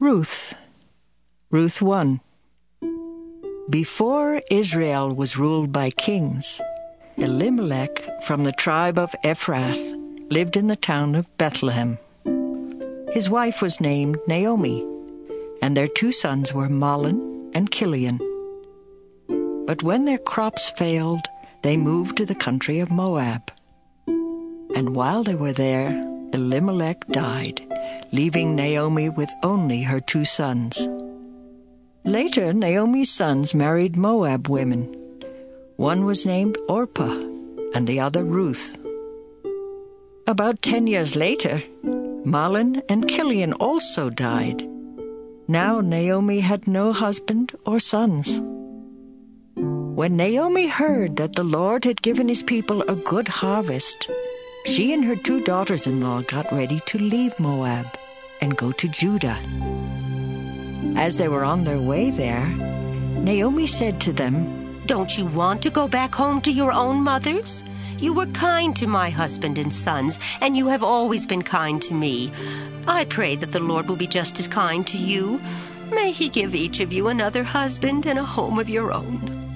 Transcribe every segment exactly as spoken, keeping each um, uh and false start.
Ruth. Ruth one. Before Israel was ruled by kings, Elimelech from the tribe of Ephrath lived in the town of Bethlehem. His wife was named Naomi, and their two sons were Mahlon and Chilion. But when their crops failed, they moved to the country of Moab. And while they were there, Elimelech died, leaving Naomi with only her two sons. Later, Naomi's sons married Moab women. One was named Orpah, and the other Ruth. About ten years later, Mahlon and Chilion also died. Now Naomi had no husband or sons. When Naomi heard that the Lord had given his people a good harvest, she and her two daughters-in-law got ready to leave Moab and go to Judah. As they were on their way there, Naomi said to them, "Don't you want to go back home to your own mothers? You were kind to my husband and sons, and you have always been kind to me. I pray that the Lord will be just as kind to you. May he give each of you another husband and a home of your own."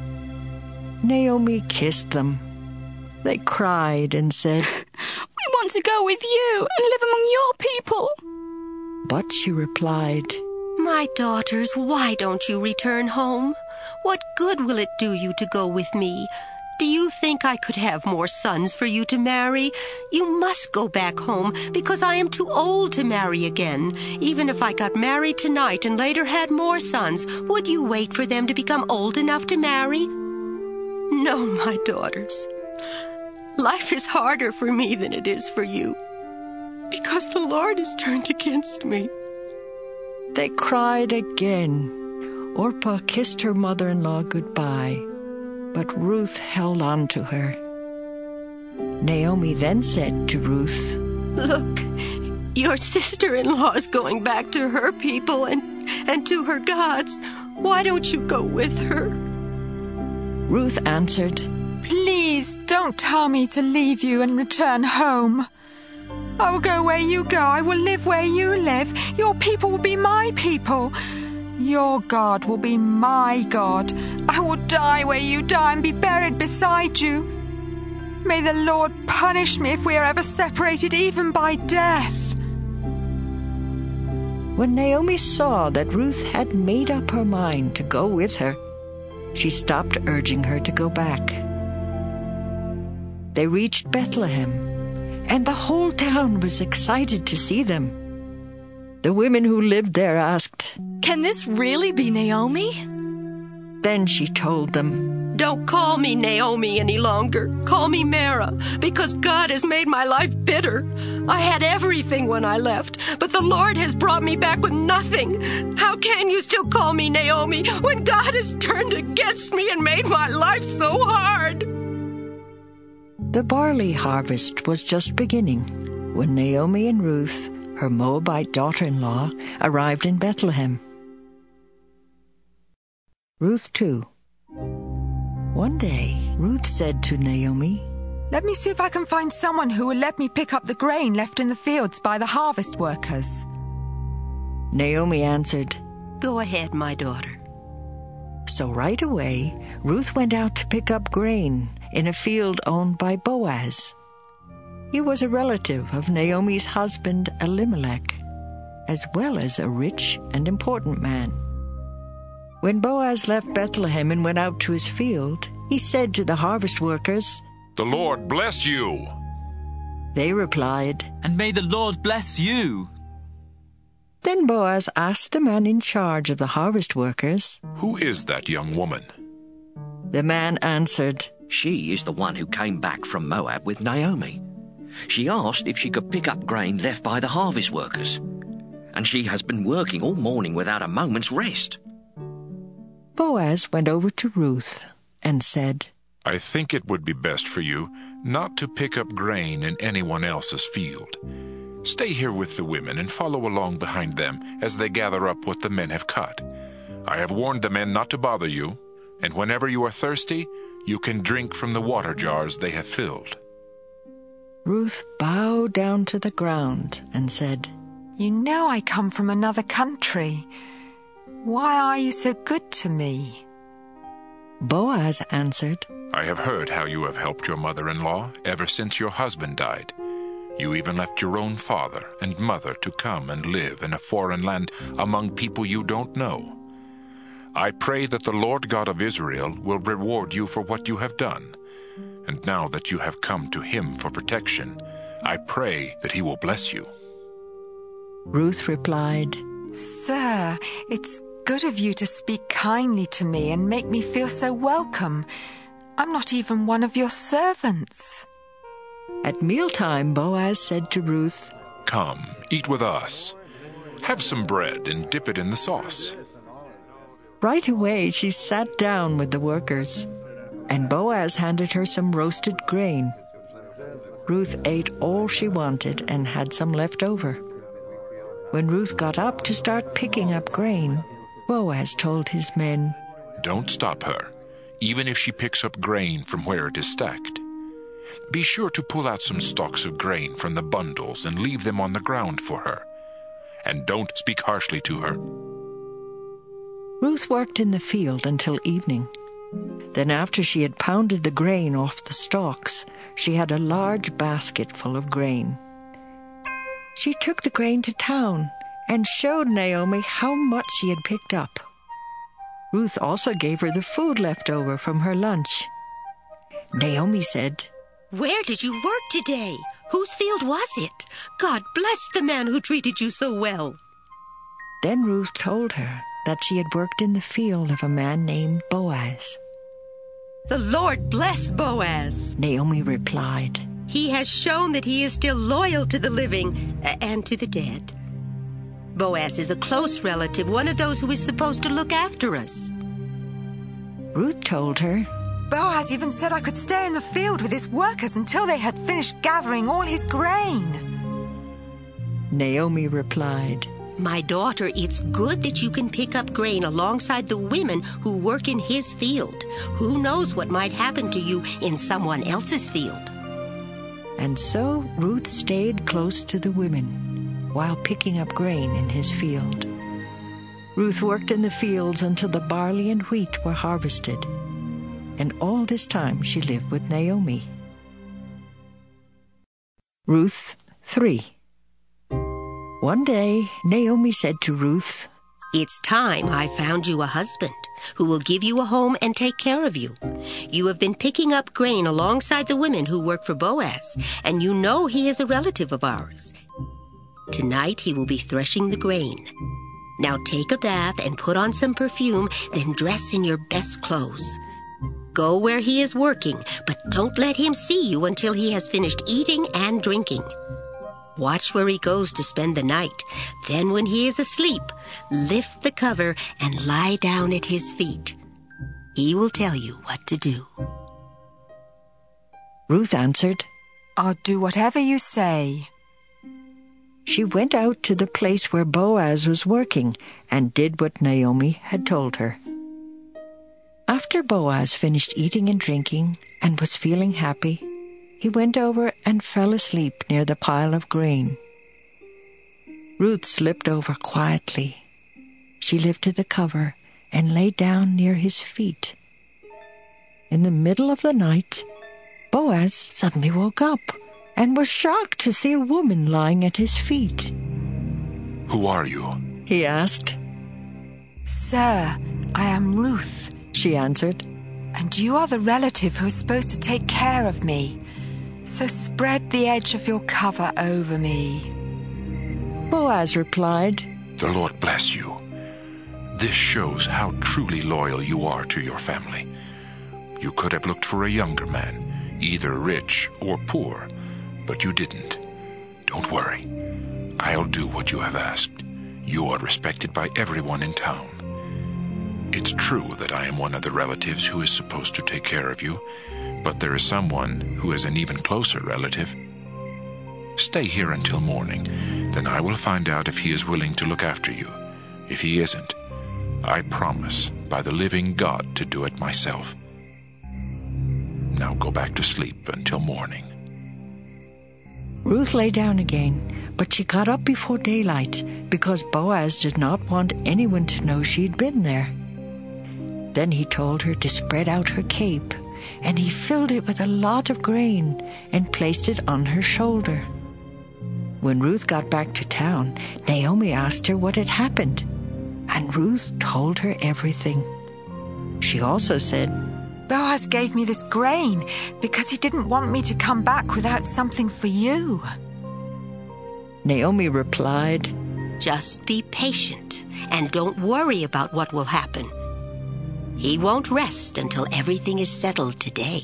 Naomi kissed them. They cried and said, "We want to go with you and live among your people." But she replied, "My daughters, why don't you return home? What good will it do you to go with me? Do you think I could have more sons for you to marry? You must go back home, because I am too old to marry again. Even if I got married tonight and later had more sons, would you wait for them to become old enough to marry? No, my daughters. Life is harder for me than it is for you, because the Lord has turned against me." They cried again. Orpah kissed her mother-in-law goodbye, but Ruth held on to her. Naomi then said to Ruth, "Look, your sister-in-law is going back to her people and, and to her gods. Why don't you go with her?" Ruth answered, "Please don't tell me to leave you and return home. I will go where you go. I will live where you live. Your people will be my people. Your God will be my God. I will die where you die and be buried beside you. May the Lord punish me if we are ever separated, even by death." When Naomi saw that Ruth had made up her mind to go with her, she stopped urging her to go back. They reached Bethlehem, and the whole town was excited to see them. The women who lived there asked, "Can this really be Naomi?" Then she told them, "Don't call me Naomi any longer. Call me Mara, because God has made my life bitter. I had everything when I left, but the Lord has brought me back with nothing. How can you still call me Naomi when God has turned against me and made my life so hard?" The barley harvest was just beginning when Naomi and Ruth, her Moabite daughter-in-law, arrived in Bethlehem. Ruth two. One day, Ruth said to Naomi, "Let me see if I can find someone who will let me pick up the grain left in the fields by the harvest workers." Naomi answered, "Go ahead, my daughter." So right away, Ruth went out to pick up grain in a field owned by Boaz. He was a relative of Naomi's husband Elimelech, as well as a rich and important man. When Boaz left Bethlehem and went out to his field, he said to the harvest workers, "The Lord bless you." They replied, "And may the Lord bless you." Then Boaz asked the man in charge of the harvest workers, "Who is that young woman?" The man answered, "She is the one who came back from Moab with Naomi. She asked if she could pick up grain left by the harvest workers, and she has been working all morning without a moment's rest." Boaz went over to Ruth and said, "I think it would be best for you not to pick up grain in anyone else's field. Stay here with the women and follow along behind them as they gather up what the men have cut. I have warned the men not to bother you, and whenever you are thirsty, you can drink from the water jars they have filled." Ruth bowed down to the ground and said, You know I come from another country. Why are you so good to me? Boaz answered, I have heard how you have helped your mother-in-law ever since your husband died. You even left your own father and mother to come and live in a foreign land among people you don't know. I pray that the Lord God of Israel will reward you for what you have done. And now that you have come to him for protection, I pray that he will bless you. Ruth replied, Sir, it's good of you to speak kindly to me and make me feel so welcome. I'm not even one of your servants. At mealtime, Boaz said to Ruth, Come, eat with us. Have some bread and dip it in the sauce. Right away she sat down with the workers, and Boaz handed her some roasted grain. Ruth ate all she wanted and had some left over. When Ruth got up to start picking up grain, Boaz told his men, Don't stop her, even if she picks up grain from where it is stacked. Be sure to pull out some stalks of grain from the bundles and leave them on the ground for her. And don't speak harshly to her. Ruth worked in the field until evening. Then after she had pounded the grain off the stalks, she had a large basket full of grain. She took the grain to town and showed Naomi how much she had picked up. Ruth also gave her the food left over from her lunch. Naomi said, Where did you work today? Whose field was it? God bless the man who treated you so well. Then Ruth told her that she had worked in the field of a man named Boaz. The Lord bless Boaz, Naomi replied. He has shown that he is still loyal to the living and to the dead. Boaz is a close relative, one of those who is supposed to look after us. Ruth told her, Boaz even said I could stay in the field with his workers until they had finished gathering all his grain. Naomi replied, My daughter, it's good that you can pick up grain alongside the women who work in his field. Who knows what might happen to you in someone else's field? And so Ruth stayed close to the women while picking up grain in his field. Ruth worked in the fields until the barley and wheat were harvested. And all this time she lived with Naomi. Ruth three. One day, Naomi said to Ruth, It's time I found you a husband who will give you a home and take care of you. You have been picking up grain alongside the women who work for Boaz, and you know he is a relative of ours. Tonight he will be threshing the grain. Now take a bath and put on some perfume, then dress in your best clothes. Go where he is working, but don't let him see you until he has finished eating and drinking. Watch where he goes to spend the night. Then when he is asleep, lift the cover and lie down at his feet. He will tell you what to do. Ruth answered, I'll do whatever you say. She went out to the place where Boaz was working and did what Naomi had told her. After Boaz finished eating and drinking and was feeling happy, he went over and fell asleep near the pile of grain. Ruth slipped over quietly. She lifted the cover and lay down near his feet. In the middle of the night, Boaz suddenly woke up and was shocked to see a woman lying at his feet. Who are you? He asked. Sir, I am Ruth, she answered. And you are the relative who is supposed to take care of me. So spread the edge of your cover over me. Boaz replied, The Lord bless you. This shows how truly loyal you are to your family. You could have looked for a younger man, either rich or poor, but you didn't. Don't worry. I'll do what you have asked. You are respected by everyone in town. It's true that I am one of the relatives who is supposed to take care of you, but there is someone who is an even closer relative. Stay here until morning, then I will find out if he is willing to look after you. If he isn't, I promise by the living God to do it myself. Now go back to sleep until morning. Ruth lay down again, but she got up before daylight because Boaz did not want anyone to know she'd been there. Then he told her to spread out her cape, and he filled it with a lot of grain and placed it on her shoulder. When Ruth got back to town, Naomi asked her what had happened, and Ruth told her everything. She also said, Boaz gave me this grain because he didn't want me to come back without something for you. Naomi replied, Just be patient and don't worry about what will happen. He won't rest until everything is settled today.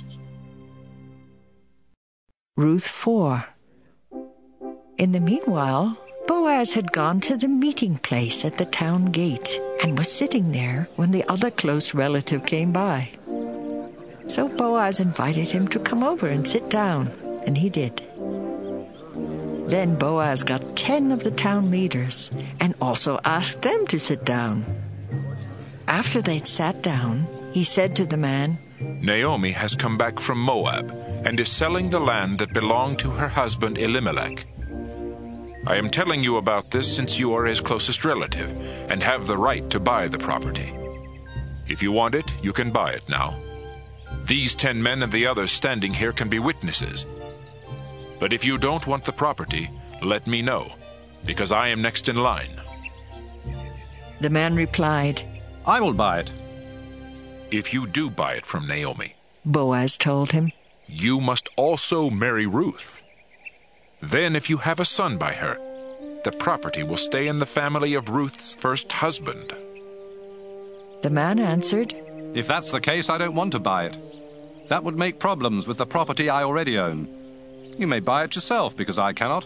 Ruth four. In the meanwhile, Boaz had gone to the meeting place at the town gate and was sitting there when the other close relative came by. So Boaz invited him to come over and sit down, and he did. Then Boaz got ten of the town leaders and also asked them to sit down. After they'd sat down, he said to the man, Naomi has come back from Moab and is selling the land that belonged to her husband Elimelech. I am telling you about this since you are his closest relative and have the right to buy the property. If you want it, you can buy it now. These ten men and the others standing here can be witnesses. But if you don't want the property, let me know, because I am next in line. The man replied, I will buy it. If you do buy it from Naomi, Boaz told him, you must also marry Ruth. Then if you have a son by her, the property will stay in the family of Ruth's first husband. The man answered, If that's the case, I don't want to buy it. That would make problems with the property I already own. You may buy it yourself, because I cannot.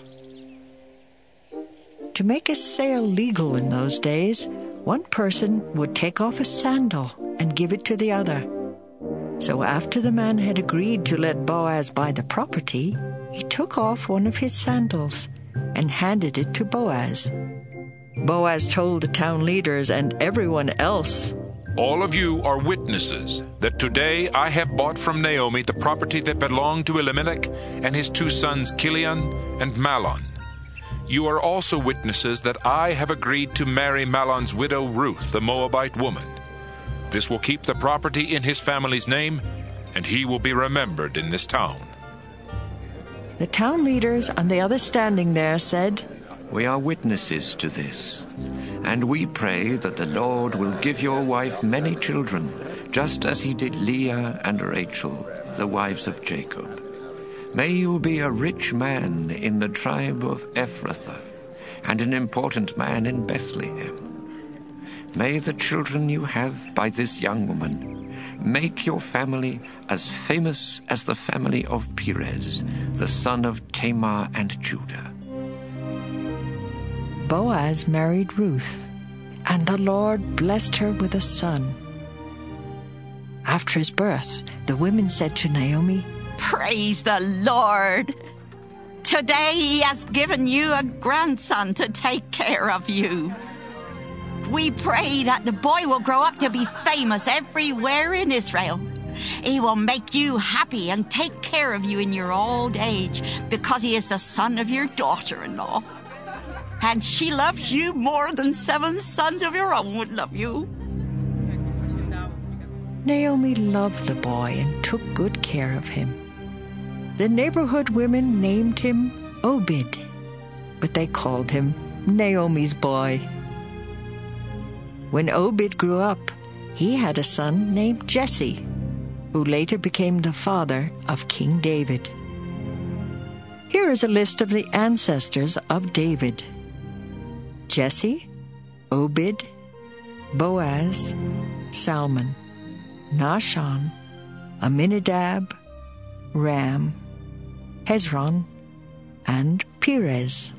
To make a sale legal in those days, one person would take off a sandal and give it to the other. So after the man had agreed to let Boaz buy the property, he took off one of his sandals and handed it to Boaz. Boaz told the town leaders and everyone else, All of you are witnesses that today I have bought from Naomi the property that belonged to Elimelech and his two sons Kilion and Mahlon. You are also witnesses that I have agreed to marry Mahlon's widow Ruth, the Moabite woman. This will keep the property in his family's name, and he will be remembered in this town. The town leaders and the others standing there said, We are witnesses to this, and we pray that the Lord will give your wife many children, just as he did Leah and Rachel, the wives of Jacob. May you be a rich man in the tribe of Ephrathah, and an important man in Bethlehem. May the children you have by this young woman make your family as famous as the family of Perez, the son of Tamar and Judah. Boaz married Ruth, and the Lord blessed her with a son. After his birth, the women said to Naomi, Praise the Lord! Today he has given you a grandson to take care of you. We pray that the boy will grow up to be famous everywhere in Israel. He will make you happy and take care of you in your old age because he is the son of your daughter-in-law. And she loves you more than seven sons of your own would love you. Naomi loved the boy and took good care of him. The neighborhood women named him Obed, but they called him Naomi's boy. When Obed grew up, he had a son named Jesse, who later became the father of King David. Here is a list of the ancestors of David: Jesse, Obed, Boaz, Salmon, Nahshon, Aminadab, Ram, Hezron, and Perez.